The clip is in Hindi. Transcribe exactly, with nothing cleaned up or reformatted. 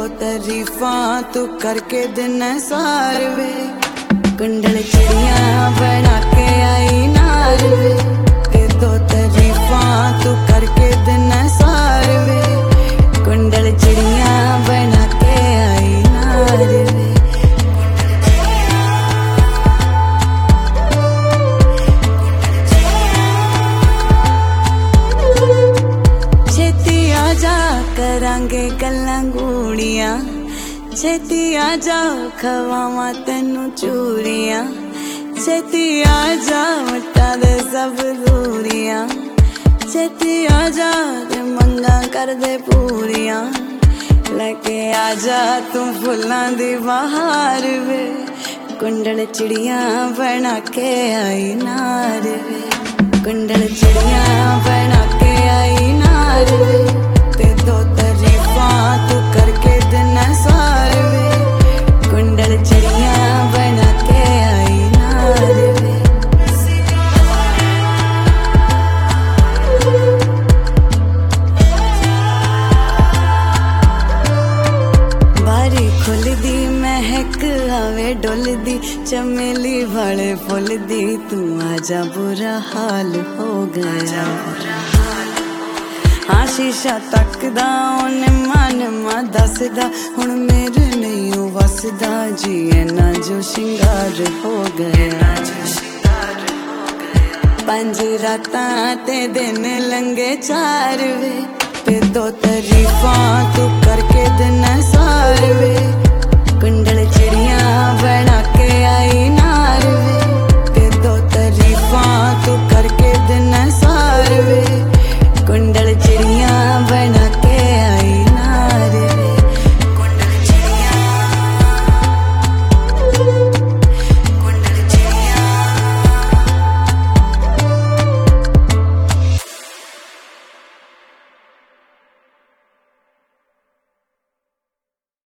तारीफा तू करके दिन सार वे, कुंडल चिड़िया बना के आई नार वे, ते दो तारीफा तू करके दिन सार वे, कुंडल चिड़िया बना के आई नार वे। छेती आजा करांगे गल्लां गूड़ियां, छेती आजा खवावां तैनू चूड़ियां, छेती आजा वटा दे सब दूरियां, छेती आजा ते मंगा कर दे पूरियां, लेके आजा तू फुल्लां दी बहार वे, कुंडल चिड़िया बना के आई नार वे, कुंडल चिड़िया बना के आई नार वे, ते दो तारीफा तू करके दिन सार वे, कुंडल चिड़िया बना के आई नार वे। बारी खुलदी महक आवे डुलदी, चमेली वाले फुल दी, तू आजा बुरा हाल हो गया। हाँ शीशा तकदा ओने मन मा दसदा, हुण मेरे नहीं वसदा जी ना जो शिंगार हो गया। पंज रातां ते दिन लंगे चार वे, ते दो तारीफा तू करके दिन सार वे, कुंडल